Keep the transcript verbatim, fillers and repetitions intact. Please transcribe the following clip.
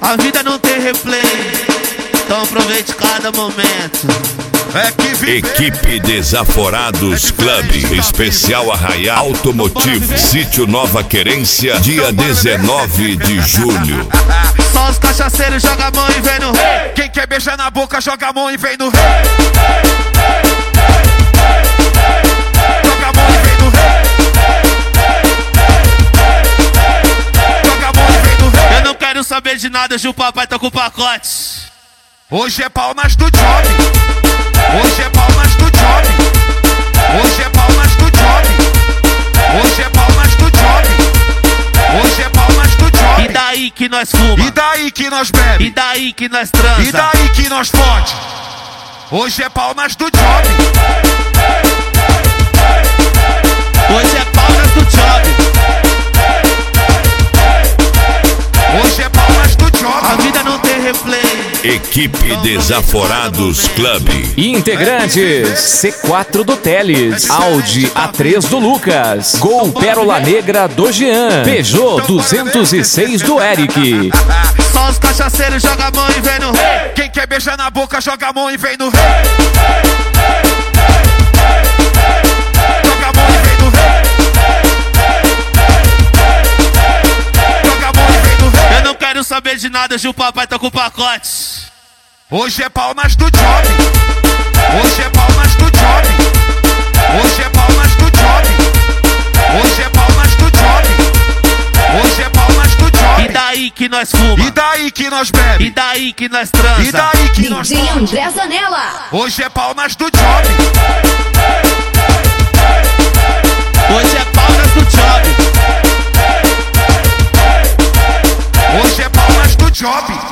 A vida não tem replay, então aproveite cada momento. É que viver... Equipe Desaforados Club, especial Arraial Automotivo, Sítio Nova Querência, dia dezenove de julho. Só os cachaceiros joga a mão e vem no rei. Quem quer beijar na boca joga a mão e vem no rei. Joga a mão e vem no rei. Joga a mão e vem no rei. Eu não quero saber de nada, hoje o papai tá com o pacote. Hoje é pau nas do job. Hoje é pau nas do job. Hoje é pau nas do job. Hoje é pau nas do job. Hoje é pau nas do job. E daí que nós fuma? E daí que nós bebe? E daí que nós transa? E daí que nós fode? Hoje é pau nas do job. Hoje é pau nas do job. Hoje é pau nas do job. A vida não tem replay. Equipe Desaforados Club. Integrantes: C quatro do Teles, Audi A três do Lucas, Gol Pérola Negra do Jean, Peugeot duzentos e seis do Eric. Só os cachaceiros joga a mão e vem no rei. Quem quer beijar na boca joga a mão e vem no rei. Joga a mão e vem no rei. Joga a mão e vem no rei. Eu não quero saber de nada, hoje o papai tá com o pacote. Hoje é pau nas do job. Hoje é pau nas do job. Hoje é pau nas do job. Hoje é pau nas do job. Hoje é pau nas do job. E daí que nós fuma? E daí que nós bebe? E daí que nós transa? E daí que nós D J fode? André Zanella. Hoje é pau nas do job. Hoje é pau nas do job. Hoje é pau nas do job.